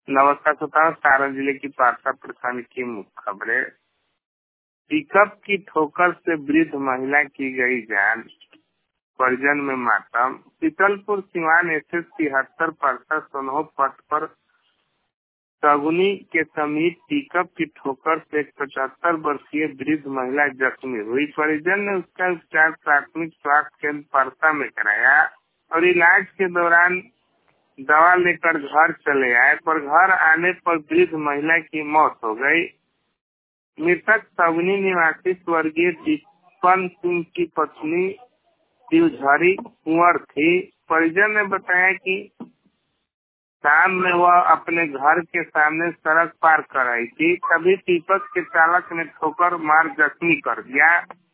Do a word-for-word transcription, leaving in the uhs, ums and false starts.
नमस्कार श्रोताओं, सारण जिले की पारसा प्रखंड की मुख्य खबरें। पिकअप की ठोकर से वृद्ध महिला की गई जान, परिजन में मातम। शीतलपुर सिवान एसएस तिहत्तर परसा सोनहो पथ पर सगुनी के समीप पिकअप की ठोकर से एक पचहत्तर वर्षीय वृद्ध महिला जख्मी हुई। परिजन ने उसका उपचार प्राथमिक स्वास्थ्य केंद्र परसा में कराया और इलाज के दौरान दवा लेकर घर चले आए, पर घर आने पर वृद्ध महिला की मौत हो गई। मृतक सगुनी निवासी स्वर्गीय दीपन सिंह की पत्नी शिवझरी कुंवर थी। परिजन ने बताया कि शाम में वह अपने घर के सामने सड़क पार कर रही थी, तभी पिकअप के चालक ने ठोकर मार जख्मी कर दिया।